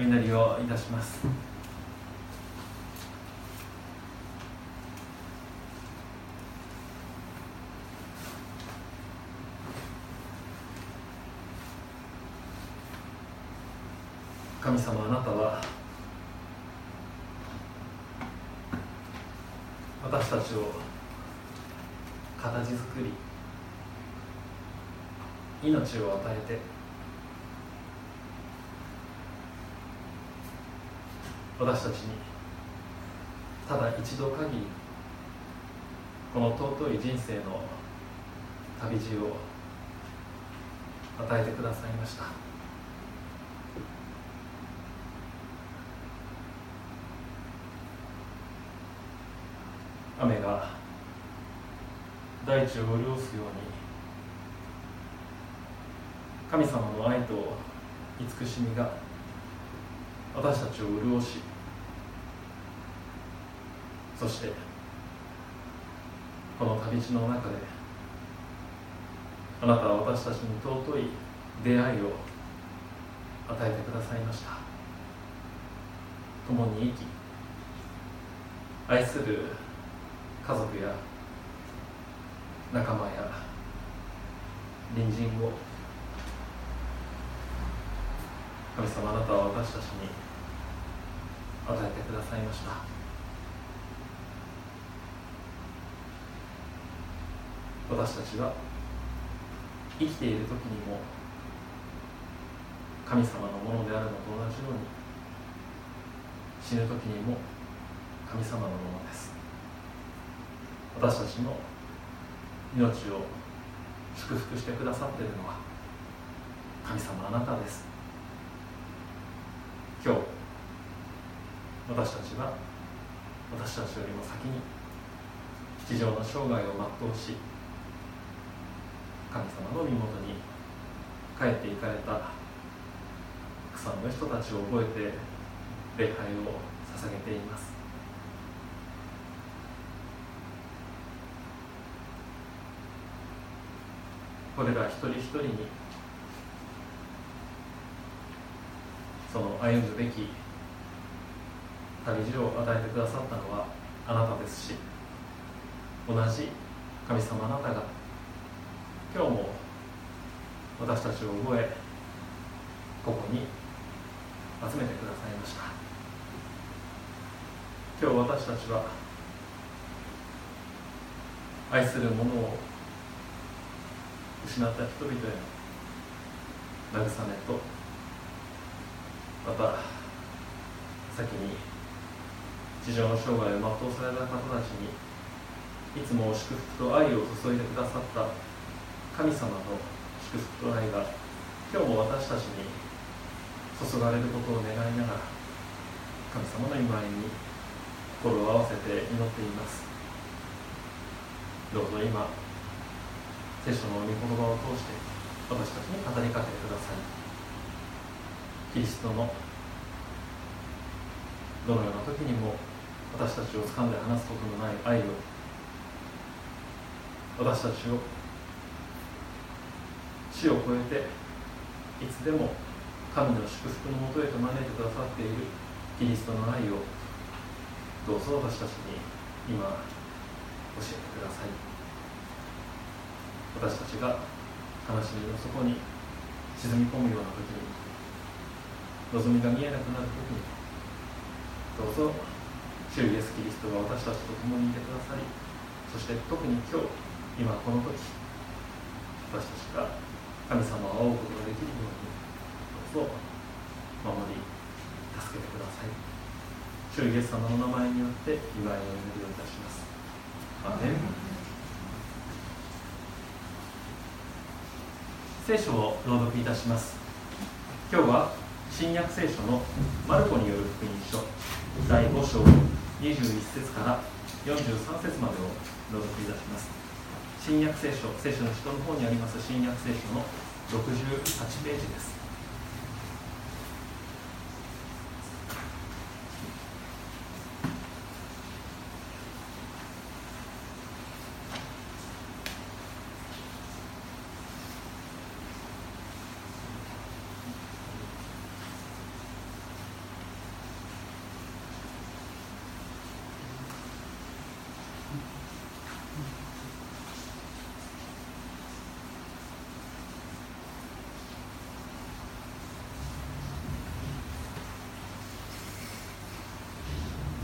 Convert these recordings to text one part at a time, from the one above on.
お祈りをいたします。神様、あなたは私たちを形作り、命を与えて、私たちにただ一度限りこの尊い人生の旅路を与えてくださいました。雨が大地を潤すように、神様の愛と慈しみが私たちを潤し、そしてこの旅路の中であなたは私たちに尊い出会いを与えてくださいました。共に生き、愛する家族や仲間や隣人を、神様、あなたは私たちに与えてくださいました。私たちは生きている時にも神様のものであるのと同じように、死ぬ時にも神様のものです。私たちの命を祝福してくださっているのは神様、あなたです。今日私たちは私たちよりも先に地上の生涯を全うし、神様の御元に帰って行かれたたくさんの人たちを覚えて礼拝を捧げています。これら一人一人にその歩むべき旅路を与えてくださったのはあなたですし、同じ神様、あなたが今日も私たちを覚え、ここに集めてくださいました。今日私たちは愛する者を失った人々への慰めと、また先に地上の生涯を全うされた方たちにいつも祝福と愛を注いでくださった神様の祝福と愛が今日も私たちに注がれることを願いながら、神様の御前に心を合わせて祈っています。どうぞ今聖書の御言葉を通して私たちに語りかけてください。キリストのどのような時にも私たちを掴んで離すことのない愛を、私たちを死を超えていつでも神の祝福のもとへと招いてくださっているキリストの愛を、どうぞ私たちに今教えてください。私たちが悲しみの底に沈み込むような時に、望みが見えなくなる時に、どうぞ主イエスキリストが私たちと共にいてくださり、そして特に今日今この時、私たちが神様を会うことができるようにどうぞ守り助けてください。主イエス様の名前によって祝いをお祈りをいたします。アーメン。聖書を朗読いたします。今日は新約聖書のマルコによる福音書第5章21節から43節までを朗読いたします。新約聖書、聖書の下の方にあります新約聖書の68ページです。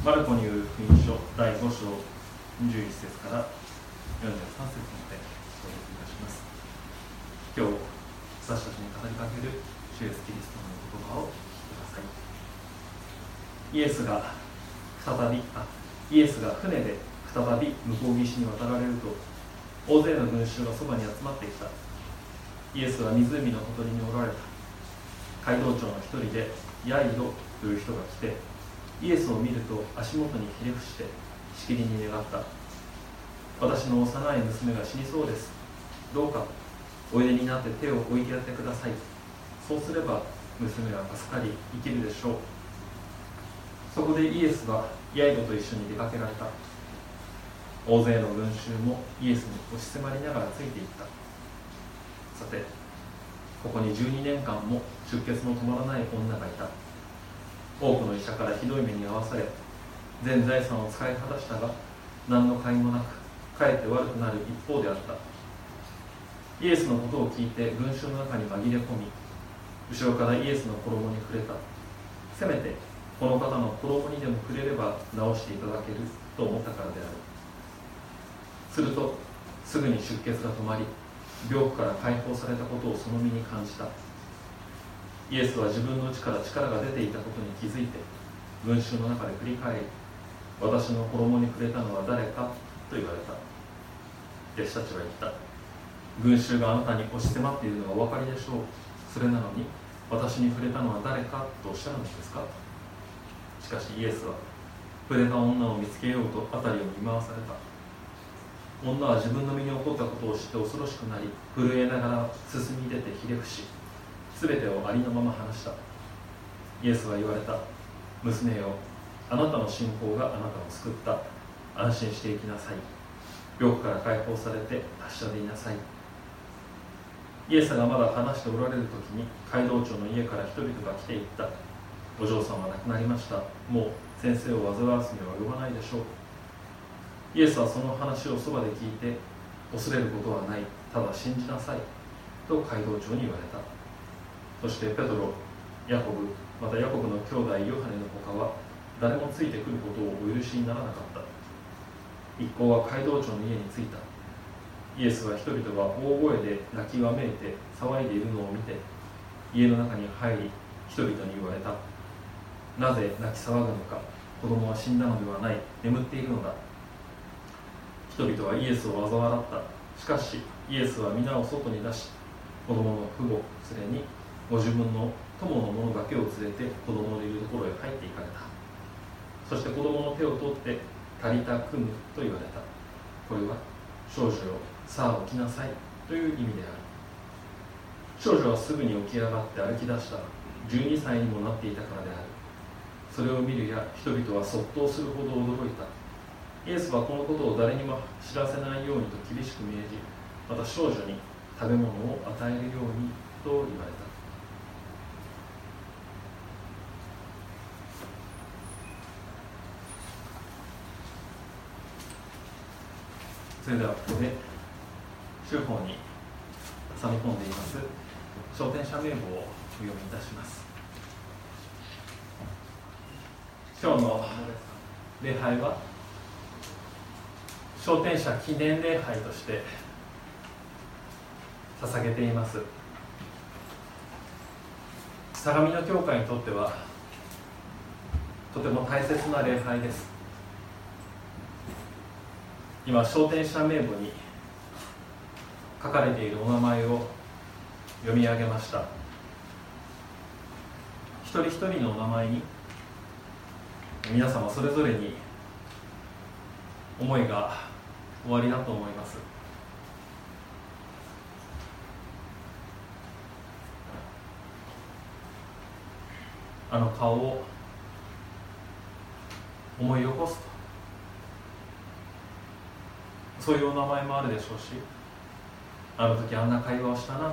マルコによる福音書第5章21節から43節まで紹介いたします。今日私たちに語りかける主イエスキリストの言葉をお聞きください。イエスが船で再び向こう岸に渡られると、大勢の群衆がそばに集まってきた。イエスは湖のほとりにおられた。街道長の一人でヤイロという人が来て、イエスを見ると足元にひれ伏してしきりに願った。私の幼い娘が死にそうです。どうかおいでになって手を置いてやってください。そうすれば娘は助かり生きるでしょう。そこでイエスはヤイロと一緒に出かけられた。大勢の群衆もイエスに押し迫りながらついていった。さて、ここに12年間も出血の止まらない女がいた。多くの医者からひどい目に遭わされ、全財産を使い果たしたが何の甲斐もなく、かえって悪くなる一方であった。イエスのことを聞いて群衆の中に紛れ込み、後ろからイエスの衣に触れた。せめてこの方の衣にでも触れれば治していただけると思ったからである。するとすぐに出血が止まり、病苦から解放されたことをその身に感じた。イエスは自分の内から力が出ていたことに気づいて、群衆の中で振り返り、私の衣に触れたのは誰かと言われた。弟子たちは言った。群衆があなたに押し迫っているのはお分かりでしょう。それなのに私に触れたのは誰かとおっしゃるのですか。しかしイエスは触れた女を見つけようと辺りを見回された。女は自分の身に起こったことを知って恐ろしくなり、震えながら進み出てひれ伏し、すべてをありのまま話した。イエスは言われた。娘よ、あなたの信仰があなたを救った。安心していきなさい。病苦から解放されて達者でいなさい。イエスがまだ話しておられる時に、街道長の家から人々が来ていった。お嬢さんは亡くなりました。もう先生を煩わすには及ばないでしょう。イエスはその話をそばで聞いて、恐れることはない、ただ信じなさいと街道長に言われた。そしてペトロ、ヤコブ、またヤコブの兄弟ヨハネのほかは誰もついてくることをお許しにならなかった。一行は街道長の家に着いた。イエスは人々が大声で泣きわめいて騒いでいるのを見て、家の中に入り人々に言われた。なぜ泣き騒ぐのか。子供は死んだのではない、眠っているのだ。人々はイエスを嘲笑った。しかしイエスは皆を外に出し、子供の父母連れにご自分の友の者だけを連れて子供のいるところへ入っていかれた。そして子供の手を取ってタリタクムと言われた。これは少女よ、さあ起きなさいという意味である。少女はすぐに起き上がって歩き出した。12歳にもなっていたからである。それを見るや人々はそっとするほど驚いた。イエスはこのことを誰にも知らせないようにと厳しく命じ、また少女に食べ物を与えるようにと言われた。それではここで主法に挟み込んでいます昇天者名簿をお読みいたします。今日の礼拝は昇天者記念礼拝として捧げています。相模の教会にとってはとても大切な礼拝です。今昇天者名簿に書かれているお名前を読み上げました。一人一人のお名前に皆様それぞれに思いがおありだと思います。あの顔を思い起こすと、そういうお名前もあるでしょうし、あの時あんな会話をしたなと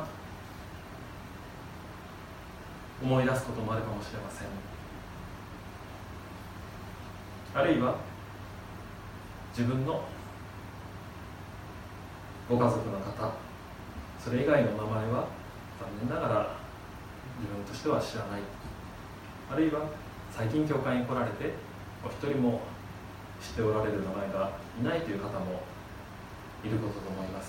思い出すこともあるかもしれません。あるいは自分のご家族の方、それ以外の名前は残念ながら自分としては知らない。あるいは最近教会に来られてお一人も知っておられる名前がいないという方もいることと思います。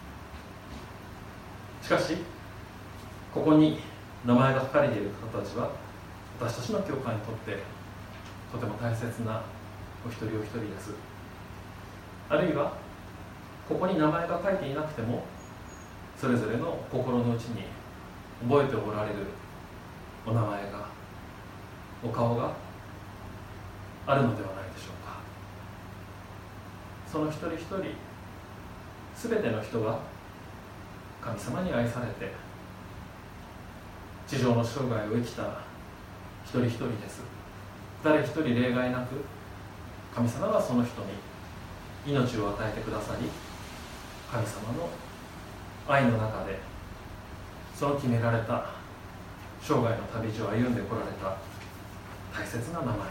しかしここに名前が書かれている方たちは私たちの教会にとってとても大切なお一人お一人です。あるいはここに名前が書いていなくてもそれぞれの心の内に覚えておられるお名前が、お顔があるのではないでしょうか。その一人一人、すべての人が神様に愛されて地上の生涯を生きた一人一人です。誰一人例外なく神様がその人に命を与えてくださり、神様の愛の中でその決められた生涯の旅路を歩んでこられた大切な名前です。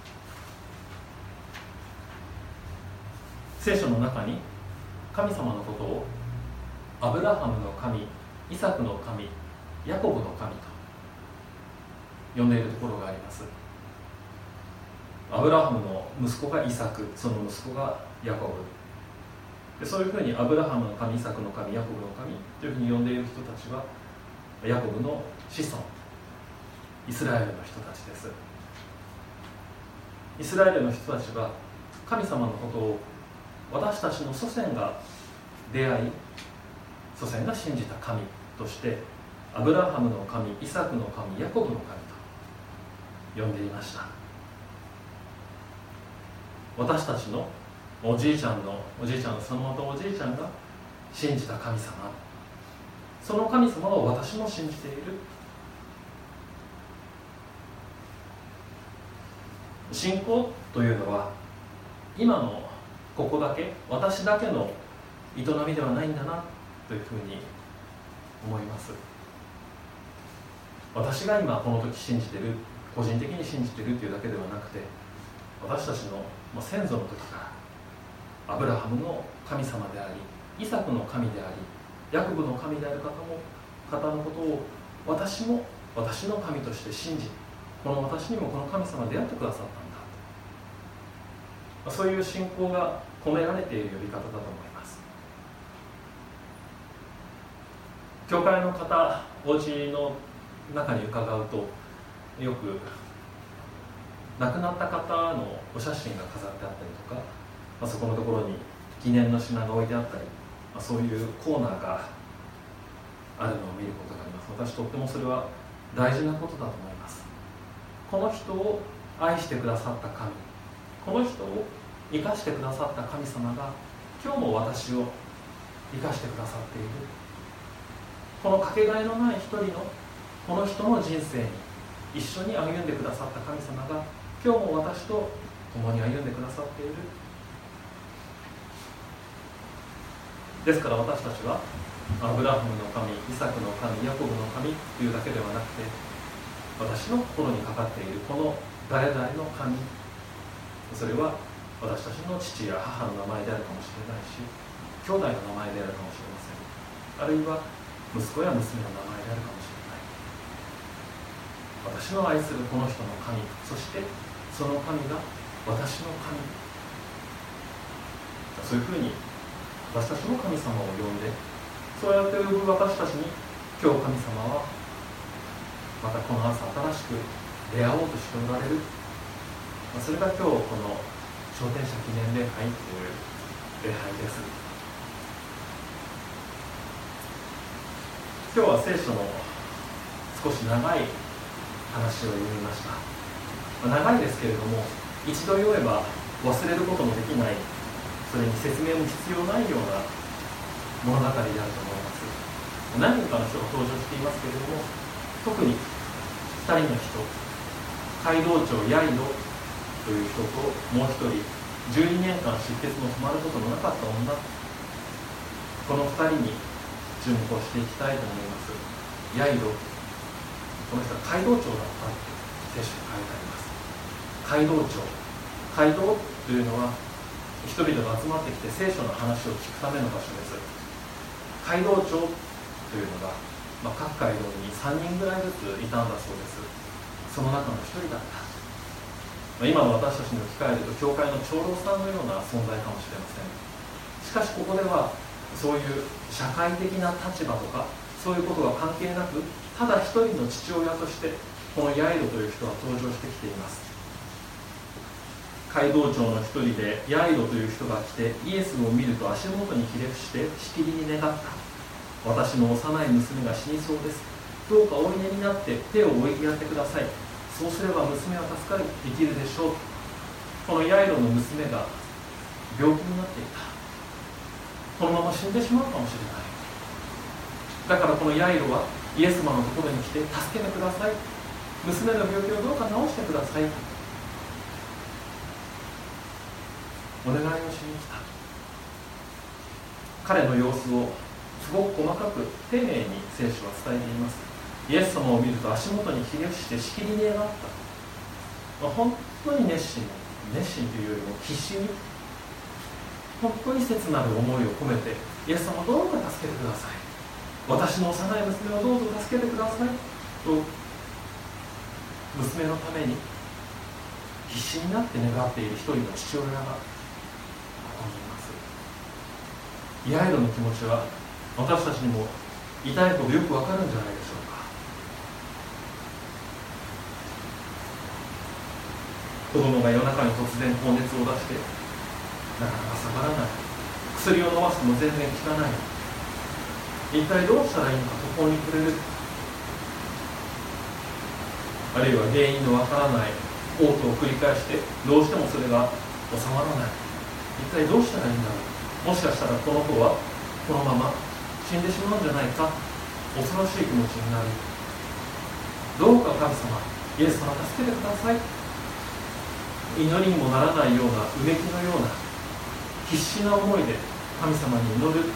聖書の中に神様のことをアブラハムの神、イサクの神、ヤコブの神と呼んでいるところがあります。アブラハムの息子がイサク、その息子がヤコブで、そういうふうにアブラハムの神、イサクの神、ヤコブの神というふうに呼んでいる人たちはヤコブの子孫、イスラエルの人たちです。イスラエルの人たちは神様のことを私たちの祖先が出会い、祖先が信じた神としてアブラハムの神、イサクの神、ヤコブの神と呼んでいました。私たちのおじいちゃんのそのまたおじいちゃんが信じた神様、その神様を私も信じている。信仰というのは今のここだけ、私だけの営みではないんだなというふうに思います。私が今この時信じている、個人的に信じているというだけではなくて、私たちの先祖の時からアブラハムの神様であり、イサクの神であり、ヤコブの神である方のことを私も私の神として信じ、この私にもこの神様が出会ってくださったんだ、そういう信仰が込められている呼び方だと思います。教会の方、お家の中に伺うとよく亡くなった方のお写真が飾ってあったりとか、そこのところに記念の品が置いてあったり、そういうコーナーがあるのを見ることがあります。私とってもそれは大事なことだと思います。この人を愛してくださった神、この人を生かしてくださった神様が今日も私を生かしてくださっている。このかけがえのない一人のこの人の人生に一緒に歩んでくださった神様が今日も私と共に歩んでくださっている。ですから私たちはアブラハムの神、イサクの神、ヤコブの神というだけではなくて、私の心にかかっているこの誰々の神、それは私たちの父や母の名前であるかもしれないし、兄弟の名前であるかもしれません。あるいは息子や娘の名前であるかもしれない。私の愛するこの人の神、そしてその神が私の神、そういうふうに私たちの神様を呼んで、そうやって呼ぶ私たちに今日神様はまたこの朝新しく出会おうとしておられる。それが今日この昇天者記念礼拝という礼拝です。今日は聖書の少し長い話を読みました。長いですけれども、一度読めば忘れることのできない、それに説明も必要ないような物語であると思います。何人かの人が登場していますけれども、特に2人の人、街道長ヤイロという人ともう一人、12年間出血の止まることのなかった女、この2人に注目をしていきたいと思います。ヤイロ、この人は街道長だったと聖書に書いてあります。街道長、街道というのは人々が集まってきて聖書の話を聞くための場所です。街道長というのが、各街道に3人ぐらいずついたんだそうです。その中の1人だった。 今の私たちに置き換えると教会の長老さんのような存在かもしれません。しかしここではそういう社会的な立場とかそういうことが関係なく、ただ一人の父親としてこのヤイロという人は登場してきています。街道長の一人でヤイロという人が来て、イエスを見ると足元にひれ伏してしきりに願った。私の幼い娘が死にそうです。どうかおいでになって手を置いてやってください。そうすれば娘は助かり生きるでしょう。このヤイロの娘が病気になっていた。このまま死んでしまうかもしれない。だからこのヤイロはイエス様のところに来て助けてください。娘の病気をどうか治してください。お願いをしに来た。彼の様子をすごく細かく丁寧に聖書は伝えています。イエス様を見ると足元にひれ伏してしきりに願った。本当に熱心というよりも必死に、本当に切なる思いを込めて、イエス様どうか助けてください。私の幼い娘をどうぞ助けてくださいと、娘のために必死になって願っている一人の父親がここにいます。ヤイロの気持ちは私たちにも痛いほどよくわかるんじゃないでしょうか。子供が夜中に突然高熱を出してなかなか下がらない、薬を飲ませても全然効かない、一体どうしたらいいのか途方に暮れる、あるいは原因のわからない嘔吐を繰り返してどうしてもそれが収まらない、一体どうしたらいいんだろう、もしかしたらこの子はこのまま死んでしまうんじゃないか、恐ろしい気持ちになる。どうか神様、イエス様助けてください。祈りにもならないようなうめきのような必死な思いで神様に祈る。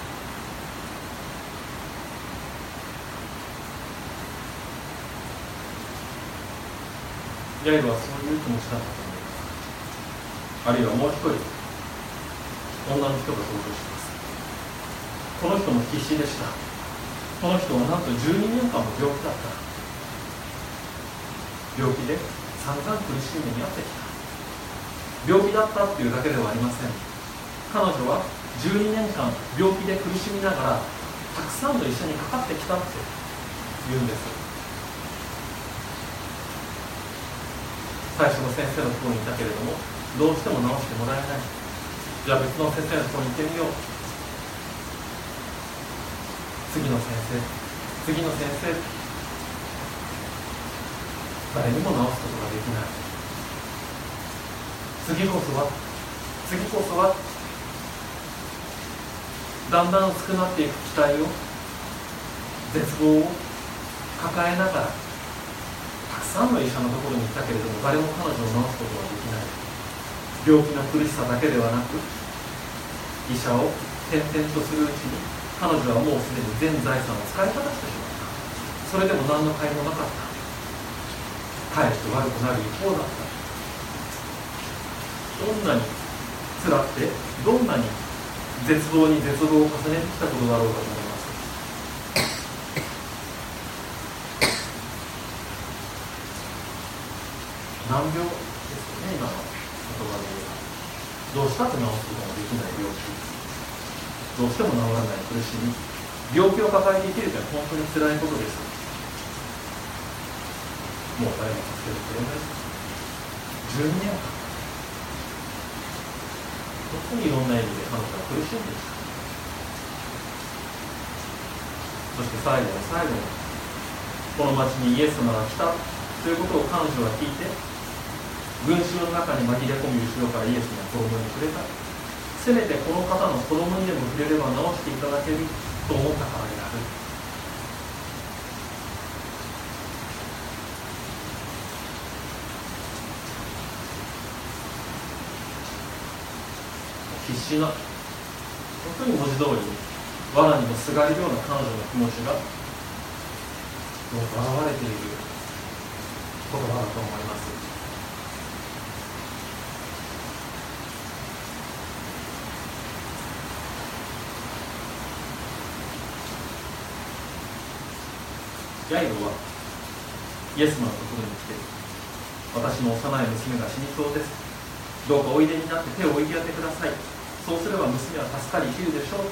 ヤイロはそういう気持ちだったと思います。あるいはもう一人女の人が登場します。この人も必死でした。この人はなんと12年間も病気だった。病気で散々苦しい目に遭ってきた。病気だったっていうだけではありません。彼女は12年間病気で苦しみながらたくさんの医者にかかってきたって言うんです。最初の先生のところにいたけれどもどうしても治してもらえない。じゃあ別の先生のところに行ってみよう。次の先生、次の先生、誰にも治すことができない。次こそはだんだん薄くなっていく期待を、絶望を抱えながらたくさんの医者のところに行ったけれども誰も彼女を治すことはできない。病気の苦しさだけではなく医者を転々とするうちに彼女はもうすでに全財産を使い果たしてしまった。それでも何の甲斐もなかった。かえって悪くなる一方だった。どんなに辛くてどんなに絶望に絶望を重ねてきたことだろうかと思います。難病ですよね、今の言葉で言えば。どうしたって治すことができない病気、どうしても治らない苦しみ、病気を抱えて生きるというのは本当に辛いことです。もう誰も助けてくれない。12年間本当にいろんな意味で彼女は苦しんできた。そして最後の最後にこの町にイエス様が来たということを彼女は聞いて、群衆の中に紛れ込む後ろからイエスの子供に触れた。せめてこの方の子供にでも触れれば治していただけると思ったからである。必死な、本当に文字通りに藁にもすがるような彼女の気持ちがどうか現れている言葉だと思います。ヤイロはイエス様のところに来て、 私の幼い娘が死にそうです。どうかおいでになって手を置いてやってください。そうすれば娘は助かり生きるでしょう。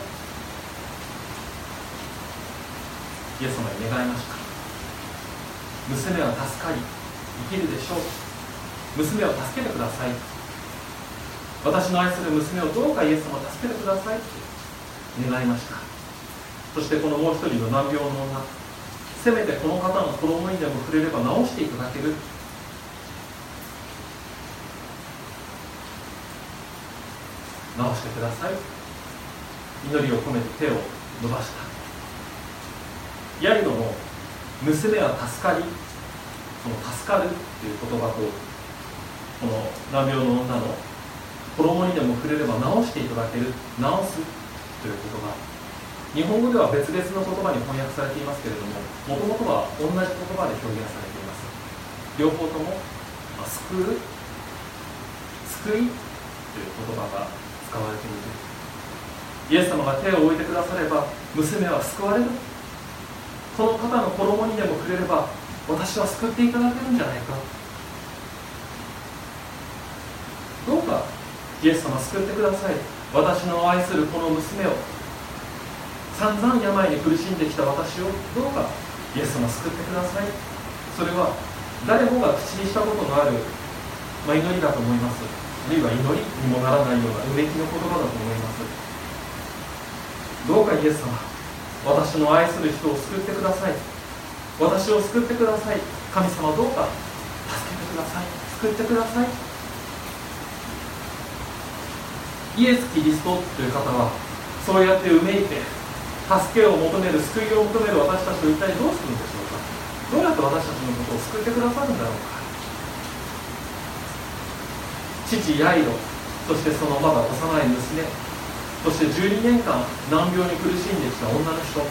イエス様に願いました。娘は助かり生きるでしょう。娘を助けてください。私の愛する娘をどうかイエス様助けてくださいと願いました。そしてこのもう一人の難病の女、せめてこの方の衣にでも触れれば治していただける。治してください。祈りを込めて手を伸ばした。ヤイロの娘は助かり、その助かるという言葉と、この難病の女の衣にでも触れれば治していただける、治すという言葉、日本語では別々の言葉に翻訳されていますけれども、もともとは同じ言葉で表現されています。両方とも、救う、救いという言葉が使われている。イエス様が手を置いてくだされば娘は救われる。この方の衣にでも触れれば私は救っていただけるんじゃないか。どうかイエス様救ってください。私の愛するこの娘を、散々病に苦しんできた私をどうかイエス様救ってください。それは誰もが口にしたことのある、祈りだと思います。あるいは祈りにもならないようなうめきの言葉だと思います。どうかイエス様、私の愛する人を救ってください。私を救ってください。神様どうか助けてください。救ってください。イエス・キリストという方はそうやってうめいて助けを求める、救いを求める私たちを一体どうするんでしょうか。どうやって私たちのことを救ってくださるんだろうか。父ヤイロ、そしてそのまだ幼い娘、そして12年間難病に苦しんできた女の人、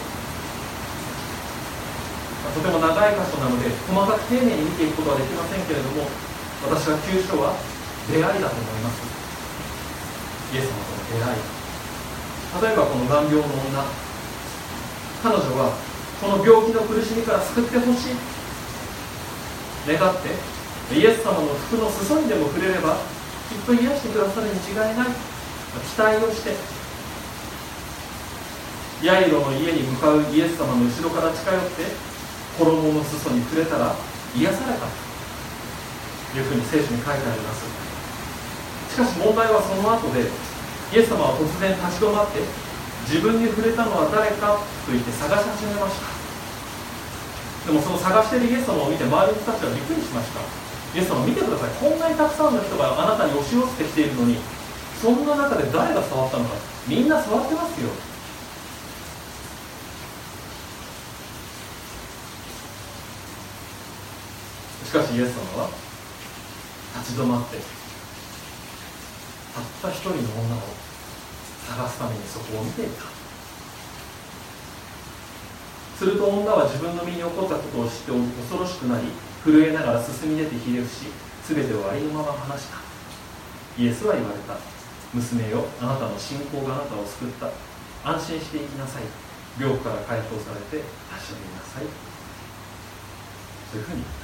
とても長い箇所なので細かく丁寧に見ていくことはできませんけれども、私は9章は出会いだと思います。イエス様との出会い。例えばこの難病の女、彼女はこの病気の苦しみから救ってほしい願ってイエス様の服の裾にでも触れればきっと癒してくださるに違いない期待をして、ヤイロの家に向かうイエス様の後ろから近寄って衣の裾に触れたら癒されたというふうに聖書に書いてあります。しかし問題はその後で、イエス様は突然立ち止まって自分に触れたのは誰かと言って探し始めました。でもその探しているイエス様を見て周りの人たちはびっくりしました。イエス様見てください、こんなにたくさんの人があなたに押し寄せてきているのに、そんな中で誰が触ったのか。みんな触ってますよ。しかしイエス様は立ち止まってたった一人の女を探すためにそこを見ていた。すると女は自分の身に起こったことを知って恐ろしくなり、震えながら進み出てひれ伏し、すべてをありのまま話した。イエスは言われた。娘よ、あなたの信仰があなたを救った。安心していきなさい。病苦から解放されて立ち上げなさい。そういうふうに言った。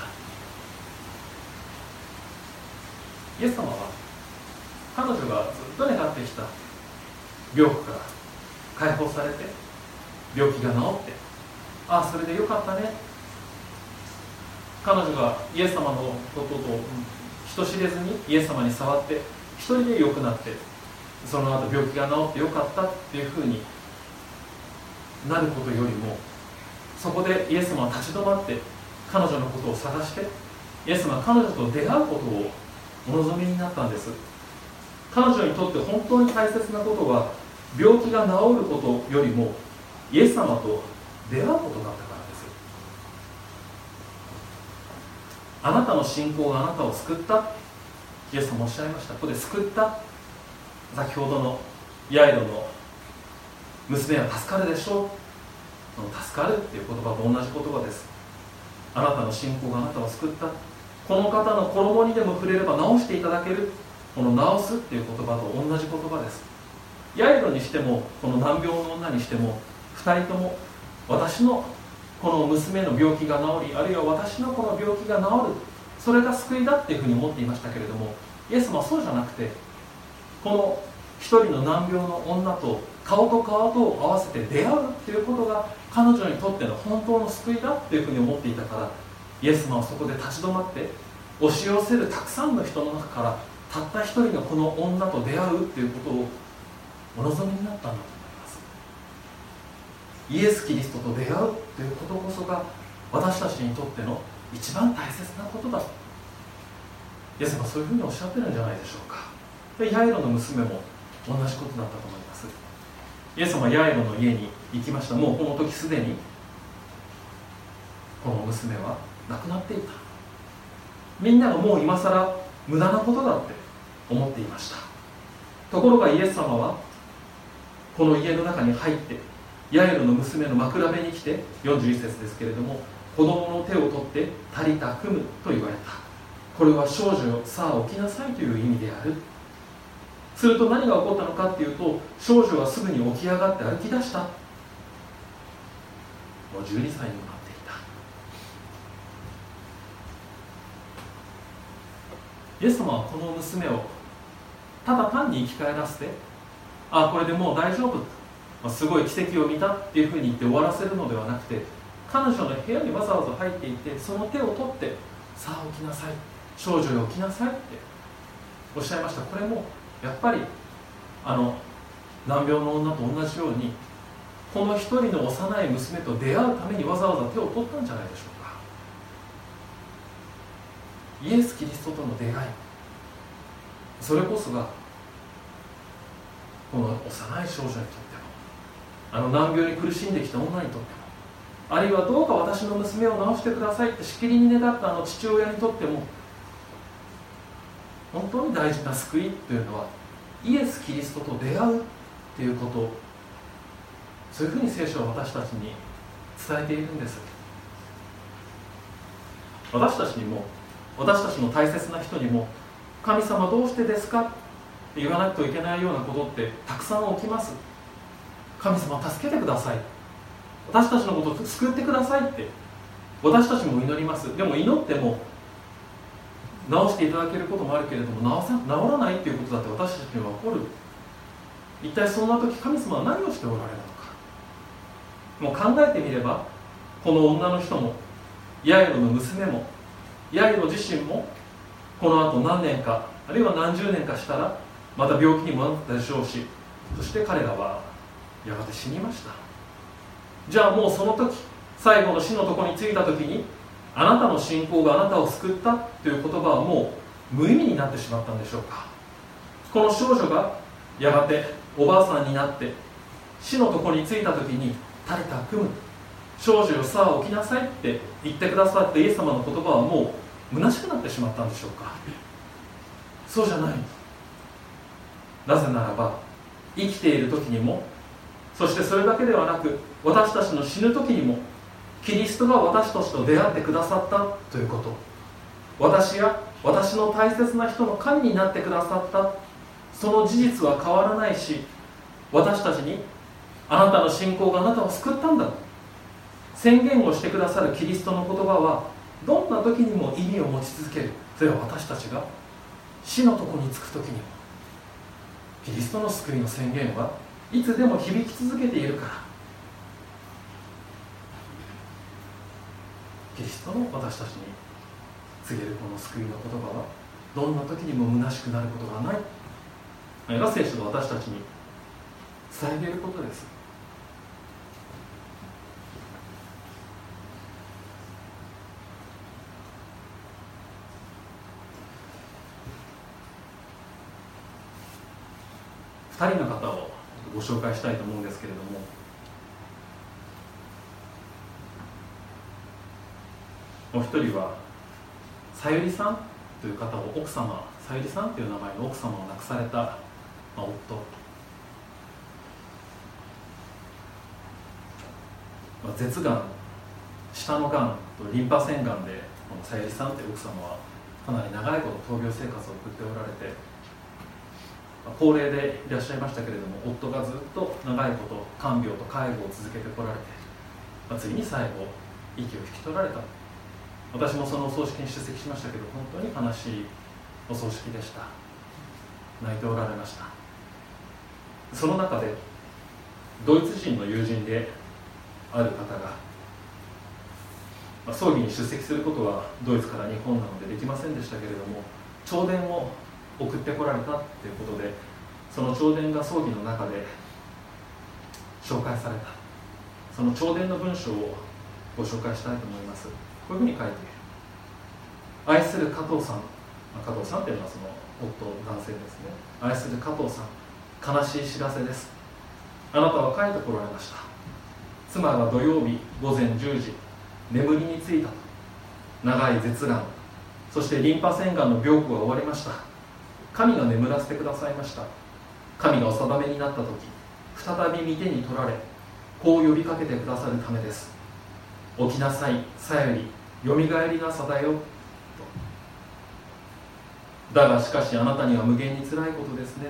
イエス様は彼女がずっと願ってきた病苦から解放されて病気が治って、ああそれでよかったね、彼女がイエス様のことと人知れずにイエス様に触って一人で良くなって、その後病気が治ってよかったっていうふうになることよりも、そこでイエス様は立ち止まって彼女のことを探して、イエス様は彼女と出会うことをお望みになったんです。彼女にとって本当に大切なことは病気が治ることよりもイエス様と出会うことだったからです。あなたの信仰があなたを救った、イエス様おっしゃいました。ここで救った、先ほどのヤイロの娘は助かるでしょう、この助かるっていう言葉と同じ言葉です。あなたの信仰があなたを救った、この方の衣にでも触れれば治していただける、この治すっていう言葉と同じ言葉です。ヤイロにしてもこの難病の女にしても、2人とも私のこの娘の病気が治り、あるいは私のこの病気が治る、 それが救いだっていうふうに思っていましたけれども、イエス様はそうじゃなくて、この一人の難病の女と顔と顔と合わせて出会うっていうことが彼女にとっての本当の救いだっていうふうに思っていたから、イエス様はそこで立ち止まって押し寄せるたくさんの人の中からたった一人のこの女と出会うっていうことをお望みになったんだと思います。イエス・キリストと出会うということこそが私たちにとっての一番大切なことだとイエス様はそういうふうにおっしゃってるんじゃないでしょうか。でヤイロの娘も同じことだったと思います。イエス様はヤイロの家に行きました。もうこの時すでにこの娘は亡くなっていた。みんながもう今更無駄なことだって思っていました。ところがイエス様はこの家の中に入ってヤイロの娘の枕辺に来て、41節ですけれども、子供の手を取ってタリタクムと言われた。これは少女よ、さあ起きなさいという意味である。すると何が起こったのかっていうと、少女はすぐに起き上がって歩き出した。もう12歳にもなっていた。イエス様はこの娘をただ単に生き返らせて、これでもう大丈夫、すごい奇跡を見たっていうふうに言って終わらせるのではなくて、彼女の部屋にわざわざ入っていって、その手を取って、さあ起きなさい、少女よ起きなさいっておっしゃいました。これもやっぱり難病の女と同じように、この一人の幼い娘と出会うためにわざわざ手を取ったんじゃないでしょうか。イエス・キリストとの出会い、それこそがこの幼い少女にとっても、難病に苦しんできた女にとっても、あるいはどうか私の娘を治してくださいってしきりに願った父親にとっても、本当に大事な救いというのはイエス・キリストと出会うということ、そういうふうに聖書は私たちに伝えているんです。私たちにも、私たちの大切な人にも、神様どうしてですかって言わなくてはいけないようなことってたくさん起きます。神様助けてください、私たちのことを救ってくださいって私たちも祈ります。でも祈っても治していただけることもあるけれども、治らないっていうことだって私たちには起こる。一体そんな時神様は何をしておられるのか。もう考えてみれば、この女の人もヤイロの娘もヤイロ自身もこの後何年か、あるいは何十年かしたらまた病気にもなったでしょうし、そして彼らはやがて死にました。じゃあもうその時、最後の死のところに着いた時に、あなたの信仰があなたを救ったという言葉はもう無意味になってしまったんでしょうか。この少女がやがておばあさんになって死のところに着いた時に、タリタクム、少女よさあ起きなさいって言ってくださったイエス様の言葉はもう虚しくなってしまったんでしょうか。そうじゃない。なぜならば生きている時にも、そしてそれだけではなく私たちの死ぬ時にも、キリストが私たちと出会ってくださったということ、私や私の大切な人の神になってくださった、その事実は変わらないし、私たちにあなたの信仰があなたを救ったんだと宣言をしてくださるキリストの言葉は、どんな時にも意味を持ち続ける。それは私たちが死のとこに着く時にも、キリストの救いの宣言はいつでも響き続けているから、キリストの私たちに告げるこの救いの言葉は、どんな時にも虚しくなることがない。これが聖書が私たちに伝えていることです。2人の方をご紹介したいと思うんですけれども、お一人はさゆりさんという方を、奥様さゆりさんという名前の奥様を亡くされた、夫、舌がん、下のがんとリンパ腺がんで、このさゆりさんという奥様はかなり長いこと闘病生活を送っておられて、高齢でいらっしゃいましたけれども、夫がずっと長いこと看病と介護を続けてこられて、ついに最後息を引き取られた。 私もそのお葬式に出席しましたけど、本当に悲しいお葬式でした。泣いておられました。その中でドイツ人の友人である方が、葬儀に出席することはドイツから日本なのでできませんでしたけれども、弔電を送ってこられたということで、その弔電が葬儀の中で紹介された。その弔電の文章をご紹介したいと思います。こういうふうに書いている。愛する加藤さん、加藤さんというのはその夫、男性ですね。愛する加藤さん、悲しい知らせです。あなたは帰ってこられました。妻が土曜日午前10時眠りについたと。長い舌がん、そしてリンパ腺がんの病苦は終わりました。神が眠らせてくださいました。神がお定めになった時、再び御手に取られ、こう呼びかけてくださるためです。起きなさい、さより、よみがえりなさだよと。だがしかしあなたには無限につらいことですね。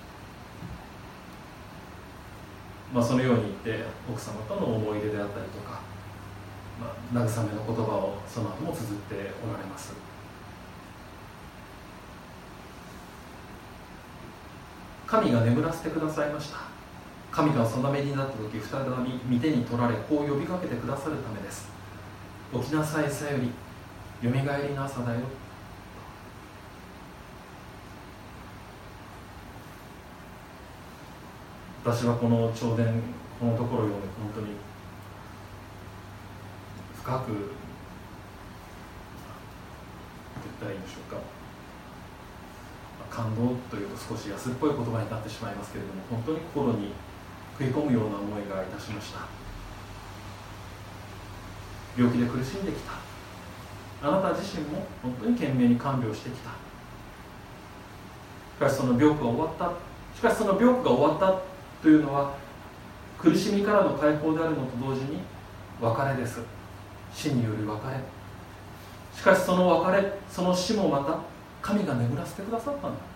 そのように言って奥様との思い出であったりとか、慰めの言葉をその後も綴っておられます。神が眠らせてくださいました。神がお定めになった時、再び御手に取られ、こう呼びかけてくださるためです。起きなさい、さより、よみがえりの朝だよ。私はこの弔電、このところを読んで本当に深く、言ったらいいんでしょうか、感動というと少し安っぽい言葉になってしまいますけれども、本当に心に食い込むような思いがいたしました。病気で苦しんできたあなた自身も本当に懸命に看病してきた。しかしその病苦が終わった。しかしその病苦が終わったというのは苦しみからの解放であるのと同時に別れです。死による別れ。しかしその別れ、その死もまた神が眠らせてくださったんだ。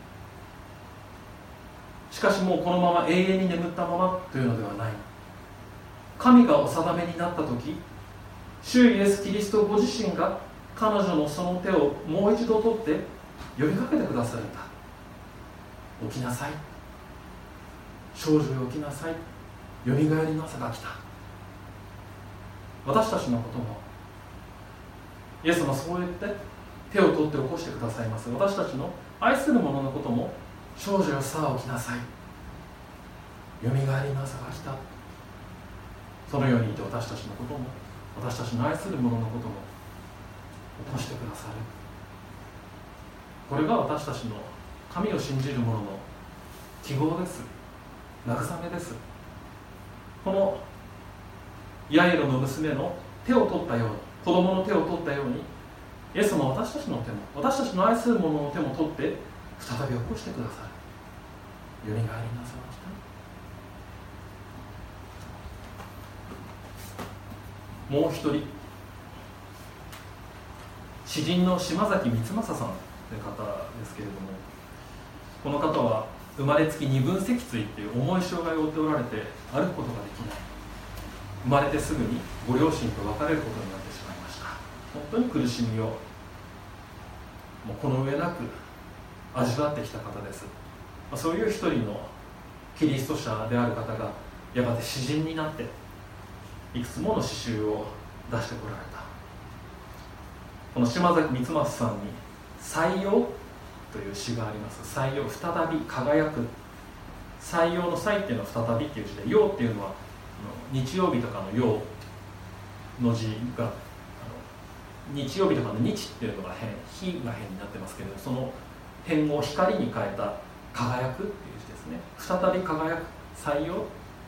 しかしもうこのまま永遠に眠ったままというのではない。神がお定めになった時、主イエス・キリストご自身が彼女のその手をもう一度取って呼びかけてくださるんだ。起きなさい、少女よ起きなさい、よみがえりの朝が来た。私たちのこともイエス様はそう言って手を取って起こしてくださいます。私たちの愛する者のことも、少女よさあ起きなさい、よみがえりの朝が来た。そのように言って私たちのことも、私たちの愛する者のことも起こしてくださる。これが私たちの神を信じる者の希望です。慰めです。このヤイロの娘の手を取ったように、子供の手を取ったように、イエス様は私たちの手も、私たちの愛する者の手も取って再び起こしてくださる。よみがえりなさいました。もう一人、詩人の島崎光政さんという方ですけれども、この方は生まれつき二分脊椎という重い障害を負っておられて、歩くことができない。生まれてすぐにご両親と別れることになってしまいました。本当に苦しみをもうこの上なく味わってきた方です。そういう一人のキリスト者である方がやがて詩人になっていくつもの詩集を出してこられた。この島崎光政さんに採用という詩があります。採用、再び輝く。採用の採っていうのは再びっていう字で、陽っていうのは日曜日とかの陽の字が、日曜日とかの日っていうのが変、日が変になってますけれど、その変を光に変えた輝くっていう字ですね。再び輝く、採用という詩を書いておら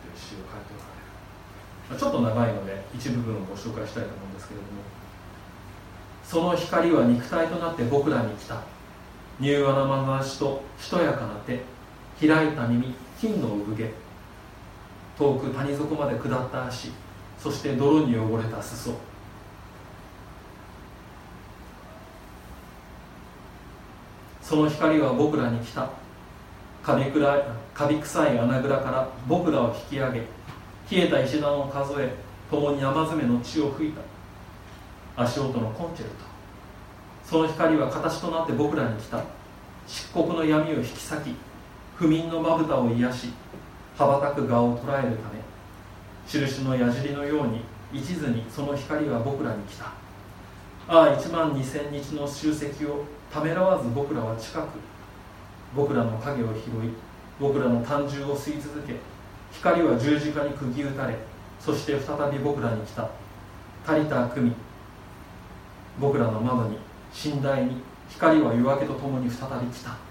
れる。ちょっと長いので一部分をご紹介したいと思うんですけれども、その光は肉体となって僕らに来た。柔和なまなざしとしとやかな手、開いた耳、金の産毛、遠く谷底まで下った足、そして泥に汚れた裾。その光は僕らに来た。カビ臭い穴蔵から僕らを引き上げ、冷えた石段を数え、共に山詰めの血を吹いた。足音のコンチェルト。 その光は形となって僕らに来た。漆黒の闇を引き裂き、不眠のまぶたを癒し、羽ばたく蛾を捉えるため、印の矢尻のように一途にその光は僕らに来た。ああ、12000日の集積をためらわず僕らは近く、僕らの影を拾い、僕らの胆汁を吸い続け、光は十字架に釘打たれ、そして再び僕らに来た。タリタ組、僕らの窓に、寝台に、光は夜明けとともに再び来た。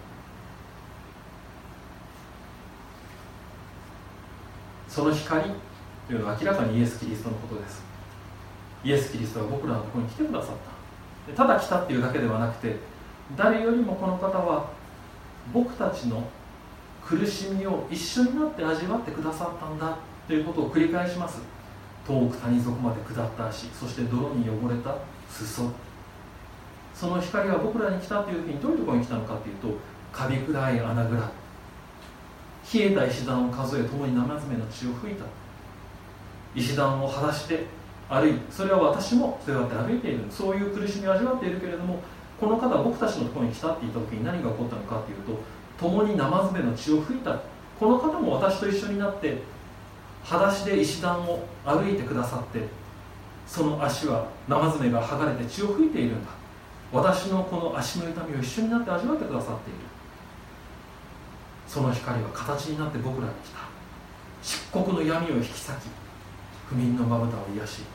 その光というのは明らかにイエス・キリストのことです。イエス・キリストは僕らのところに来てくださった。ただ来たっていうだけではなくて、誰よりもこの方は僕たちの苦しみを一緒になって味わってくださったんだということを繰り返します。遠く谷底まで下った足、そして泥に汚れた裾。その光は僕らに来たという時にどういうところに来たのかというと、カビ暗い穴蔵、冷えた石段を数え共に生爪の血を吹いた。石段を裸足で歩いて、それは私もそうやって歩いている、そういう苦しみを味わっているけれども、この方は僕たちのところに来たって言った時に何が起こったのかというと、共に生爪の血を吹いた。この方も私と一緒になって裸足で石段を歩いてくださって、その足は生爪が剥がれて血を吹いているんだ。私のこの足の痛みを一緒になって味わってくださっている。その光は形になって僕らに来た。漆黒の闇を引き裂き、不眠のまぶたを癒し、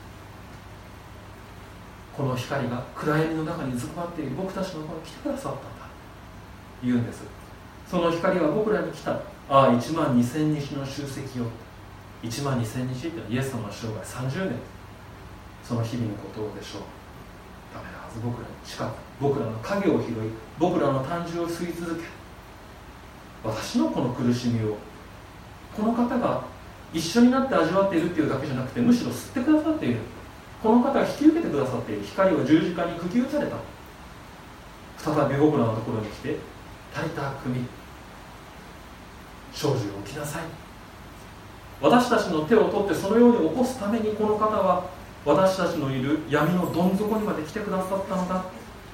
この光が暗闇の中にずっばっている僕たちのところに来てくださったんだと言うんです。その光は僕らに来た。ああ、12000日の集積を。12000日ってイエス様の生涯30年、その日々のことでしょう。ためらわず僕らに近く、僕らの影を拾い、僕らの胆汁を吸い続け、私のこの苦しみをこの方が一緒になって味わっているっていうだけじゃなくて、むしろ吸ってくださっている。この方が引き受けてくださっている。光を十字架に釘打たれた。再び僕らのところに来て、タリタ組、少女よ起きなさい。私たちの手を取ってそのように起こすために、この方は私たちのいる闇のどん底にまで来てくださったのだと、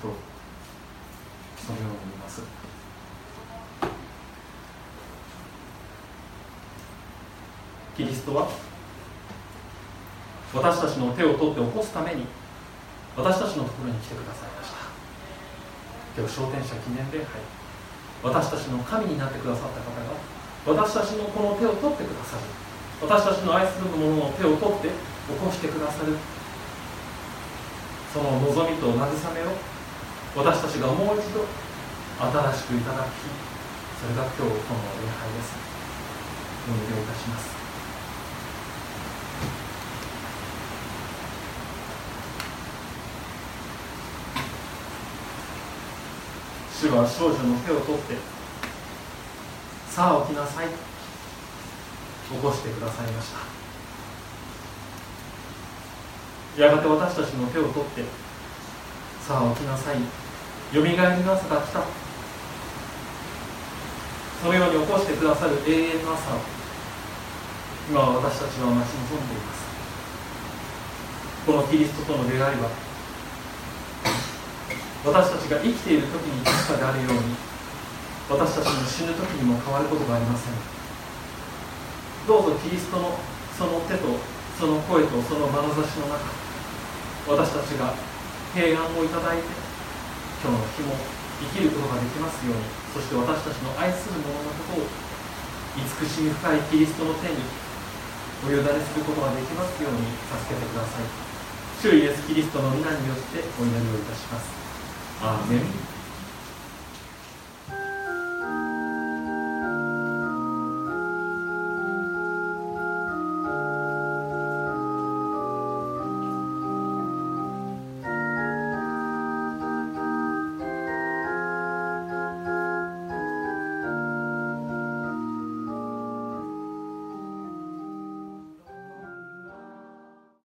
そのように言います。キリストは私たちの手を取って起こすために私たちのところに来てくださいました。今日昇天者記念礼拝、私たちの神になってくださった方が私たちのこの手を取ってくださる、私たちの愛する者の手を取って起こしてくださる、その望みと慰めを私たちがもう一度新しくいただき、それが今日この礼拝です。お願いいたします。主は少女の手を取って、さあ起きなさい、起こしてくださいました。やがて私たちの手を取って、さあ起きなさい、よみがえりの朝が来た、そのように起こしてくださる永遠の朝を今私たちは待ち望んでいます。このキリストとの出会いは私たちが生きている時に確かであるように、私たちの死ぬ時にも変わることがありません。どうぞキリストのその手とその声とその眼差しの中、私たちが平安をいただいて今日の日も生きることができますように、そして私たちの愛する者のことを慈しみ深いキリストの手にお委ねすることができますように助けてください。主イエスキリストの皆によってお祈りをいたします。アーメン。